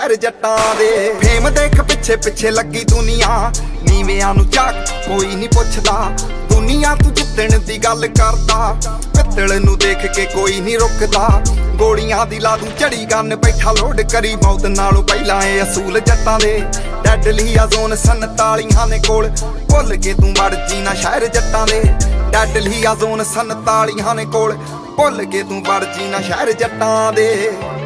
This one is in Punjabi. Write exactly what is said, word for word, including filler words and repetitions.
ਅਰ ਜੱਟਾਂ ਦੇ ਫੇਮ ਦੇਖ ਪਿੱਛੇ ਪਿੱਛੇ ਲੱਗੀ ਦੁਨੀਆ, ਨੀਵਿਆਂ ਨੂੰ ਝਾਕ ਕੋਈ ਨਹੀਂ ਪੁੱਛਦਾ। ਦੁਨੀਆ ਤੂੰ ਜਿੱਤਣ ਦੀ ਗੱਲ ਕਰਦਾ, ਪਿੱਤਲ ਨੂੰ ਦੇਖ ਕੇ ਕੋਈ ਨਹੀਂ ਰੁਕਦਾ। ਗੋਲੀਆਂ ਦੀ ਲਾ ਦੂੰ ਝੜੀ ਗੰਨ ਬੈਠਾ ਲੋਡ ਕਰੀ, ਮੌਤ ਨਾਲੋਂ ਪਹਿਲਾਂ ਇਹ ਅਸੂਲ ਜੱਟਾਂ ਦੇ। ਡੈਡਲੀ ਆ ਜ਼ੋਨ ਸੰਤਾਲੀਆਂ ਨੇ ਕੋਲ, ਭੁੱਲ ਕੇ ਤੂੰ ਵੜ ਜੀ ਨਾ ਸ਼ਹਿਰ ਜੱਟਾਂ ਦੇ। ਡੈਡਲੀ ਆ ਜ਼ੋਨ ਸੰਤਾਲੀਆਂ ਨੇ ਕੋਲ, ਭੁੱਲ ਕੇ ਤੂੰ ਵੜ ਜੀ ਨਾ ਸ਼ਹਿਰ ਜੱਟਾਂ ਦੇ।